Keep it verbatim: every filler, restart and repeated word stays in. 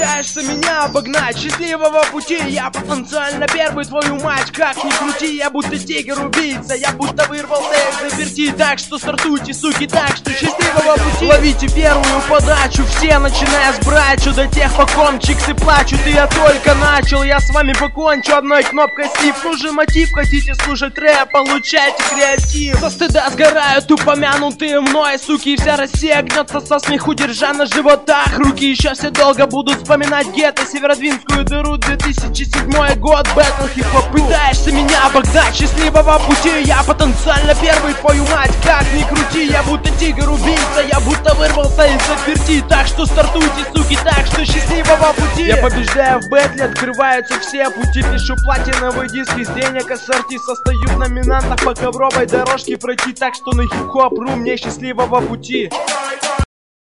Пытаешься меня обогнать, счастливого пути. Я потенциально первый, твою мать. Как ни крути, я будто тигр-убийца. Я будто вырвался из заперти. Так что стартуйте, суки, так что счастливого пути. Ловите первую подачу, все начиная с брачу. До тех, пока чиксы плачут, и я только начал. Я с вами покончу одной кнопкой слив. Нужен мотив, хотите слушать рэп, получайте креатив. Со стыда сгорают упомянутые мной суки. Вся Россия гнется со смеху, держа на животах руки. Еще все долго будут вспоминать гетто, Северодвинскую дыру, две тысячи седьмой год, бэтл хип-хоп. Пытаешься меня обогнать, счастливого пути. Я потенциально первый, твою мать. Как ни крути, я будто тигр-убийца. Я будто вырвался из заперти. Так что стартуйте, суки, так что счастливого пути. Я побеждаю в бэтле, открываются все пути. Пишу платиновый диск из денег ассорти. Состою в номинантах по ковровой дорожке пройти. Так что на хип-хоп ру мне счастливого пути.